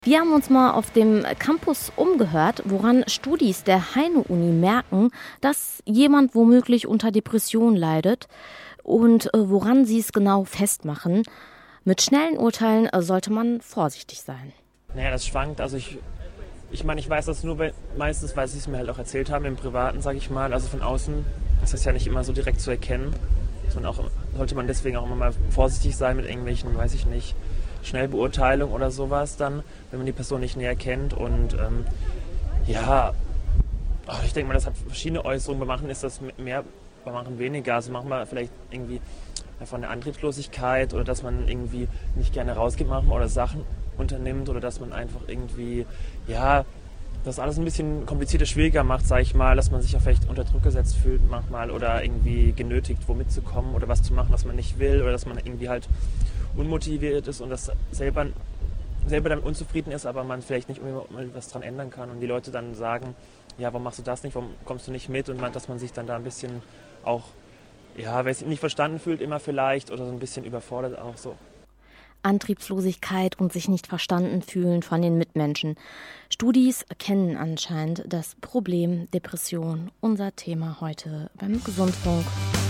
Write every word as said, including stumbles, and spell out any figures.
Wir haben uns mal auf dem Campus umgehört, woran Studis der Heine-Uni merken, dass jemand womöglich unter Depression leidet und äh, woran sie es genau festmachen. Mit schnellen Urteilen äh, sollte man vorsichtig sein. Naja, das schwankt. Also ich, ich meine, ich weiß das nur weil, meistens, weil sie es mir halt auch erzählt haben, im Privaten, sage ich mal. Also von außen ist das ja nicht immer so direkt zu erkennen. Sondern auch, sollte man deswegen auch immer mal vorsichtig sein mit irgendwelchen, weiß ich nicht, Schnellbeurteilung oder sowas dann, wenn man die Person nicht näher kennt. Und ähm, ja, ich denke mal, das hat verschiedene Äußerungen. Bei manchen ist das mehr, bei manchen weniger. Also manchmal vielleicht irgendwie von der Antriebslosigkeit oder dass man irgendwie nicht gerne rausgeht manchmal oder Sachen unternimmt oder dass man einfach irgendwie, ja, das alles ein bisschen komplizierter, schwieriger macht, sage ich mal, dass man sich auch vielleicht unter Druck gesetzt fühlt manchmal oder irgendwie genötigt, wo mitzukommen oder was zu machen, was man nicht will oder dass man irgendwie halt unmotiviert ist und das selber, selber damit unzufrieden ist, aber man vielleicht nicht unbedingt was dran ändern kann und die Leute dann sagen, ja, warum machst du das nicht, warum kommst du nicht mit und man, dass man sich dann da ein bisschen auch, ja, wer sich nicht verstanden fühlt immer vielleicht oder so ein bisschen überfordert auch so. Antriebslosigkeit und sich nicht verstanden fühlen von den Mitmenschen. Studis kennen anscheinend das Problem Depression. Unser Thema heute beim Gesundfunk.